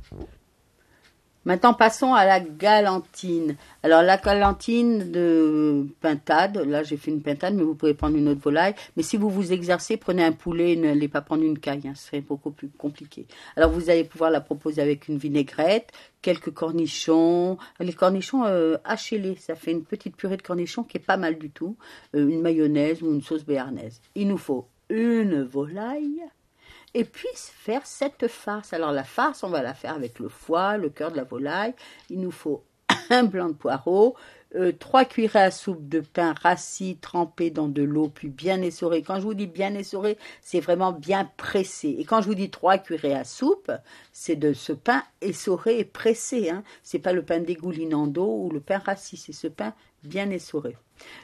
Maintenant, passons à la galantine. Alors, la galantine de pintade, là, j'ai fait une pintade, mais vous pouvez prendre une autre volaille. Mais si vous vous exercez, prenez un poulet, n'allez pas prendre une caille, ce serait beaucoup plus compliqué. Alors, vous allez pouvoir la proposer avec une vinaigrette, quelques cornichons. Les cornichons, hachez-les, ça fait une petite purée de cornichons qui est pas mal du tout. Une mayonnaise ou une sauce béarnaise. Il nous faut une volaille. Et puis faire cette farce. Alors la farce, on va la faire avec le foie, le cœur de la volaille. Il nous faut un blanc de poireau, 3 cuillerées à soupe de pain rassis trempé dans de l'eau, puis bien essoré. Quand je vous dis bien essoré, c'est vraiment bien pressé. Et quand je vous dis 3 cuillerées à soupe, c'est de ce pain essoré et pressé. C'est pas le pain dégoulinant d'eau ou le pain rassis, c'est ce pain bien essoré.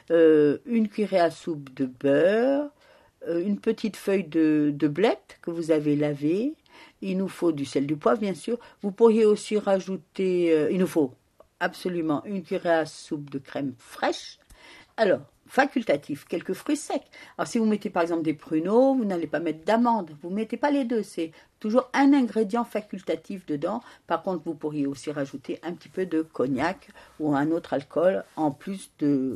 Une cuillerée à soupe de beurre, une petite feuille de blette que vous avez lavée. Il nous faut du sel, du poivre, bien sûr. Vous pourriez aussi rajouter, il nous faut absolument une cuillerée à soupe de crème fraîche. Alors, facultatif, quelques fruits secs. Alors, si vous mettez par exemple des pruneaux, vous n'allez pas mettre d'amandes. Vous ne mettez pas les deux, c'est toujours un ingrédient facultatif dedans. Par contre, vous pourriez aussi rajouter un petit peu de cognac ou un autre alcool en plus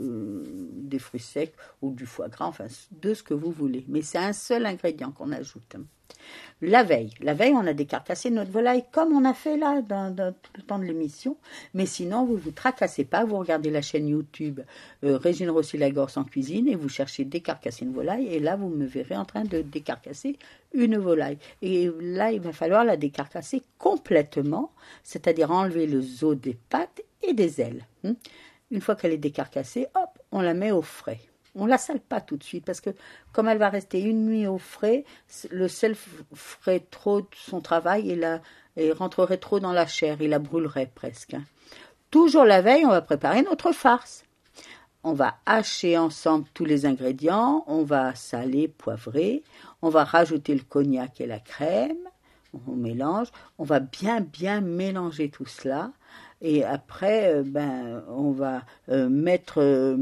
des fruits secs ou du foie gras, enfin de ce que vous voulez. Mais c'est un seul ingrédient qu'on ajoute. La veille, on a décarcassé notre volaille comme on a fait là dans tout le temps de l'émission. Mais sinon, vous ne vous tracassez pas, vous regardez la chaîne YouTube Régine Rossi-Lagorce en cuisine et vous cherchez décarcasser une volaille. Et là, vous me verrez en train de décarcasser une volaille. Et là, il va falloir la décarcasser complètement, c'est-à-dire enlever le os des pattes et des ailes. Une fois qu'elle est décarcassée, hop, on la met au frais. On ne la sale pas tout de suite parce que comme elle va rester une nuit au frais, le sel ferait trop de son travail et rentrerait trop dans la chair, il la brûlerait presque. Toujours la veille, on va préparer notre farce. On va hacher ensemble tous les ingrédients, on va saler, poivrer, on va rajouter le cognac et la crème, on mélange, on va bien mélanger tout cela. Et après, on va mettre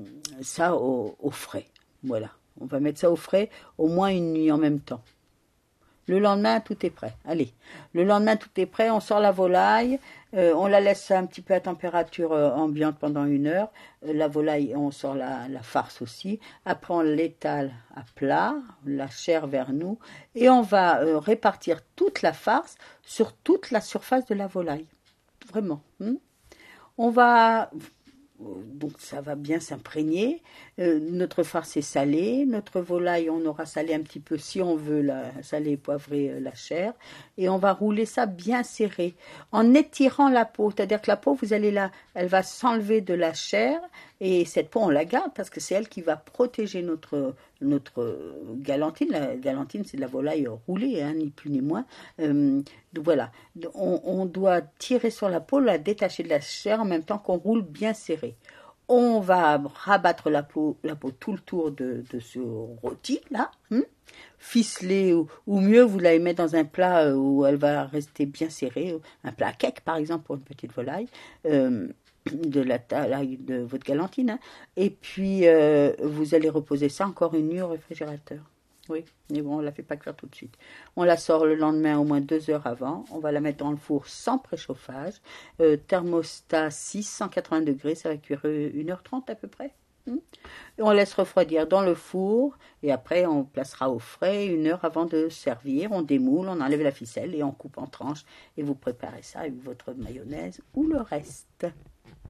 ça au frais. Voilà, on va mettre ça au frais au moins une nuit en même temps. Le lendemain, tout est prêt. Allez, le lendemain, tout est prêt. On sort la volaille, on la laisse un petit peu à température ambiante pendant 1 heure. La volaille, on sort la farce aussi. Après, on l'étale à plat, la chair vers nous, et on va répartir toute la farce sur toute la surface de la volaille. Vraiment. On va... Donc ça va bien s'imprégner. Notre farce est salée. Notre volaille, on aura salé un petit peu si on veut saler et poivrer la chair. Et on va rouler ça bien serré en étirant la peau. C'est-à-dire que la peau, elle va s'enlever de la chair. Et cette peau, on la garde parce que c'est elle qui va protéger notre galantine. La galantine, c'est de la volaille roulée, ni plus ni moins. Donc voilà, on doit tirer sur la peau, la détacher de la chair en même temps qu'on roule bien serré. On va rabattre la peau tout le tour de ce rôti là, ficeler ou mieux vous la mettre dans un plat où elle va rester bien serrée, un plat à cake par exemple pour une petite volaille. De la taille de votre galantine. Et puis, vous allez reposer ça encore 1 nuit au réfrigérateur. Oui, mais bon, on ne la fait pas cuire tout de suite. On la sort le lendemain au moins 2 heures avant. On va la mettre dans le four sans préchauffage. Thermostat 6, 180 degrés, ça va cuire 1h30 à peu près. Et on laisse refroidir dans le four et après on placera au frais 1 heure avant de servir. On démoule, on enlève la ficelle et on coupe en tranches et vous préparez ça avec votre mayonnaise ou le reste.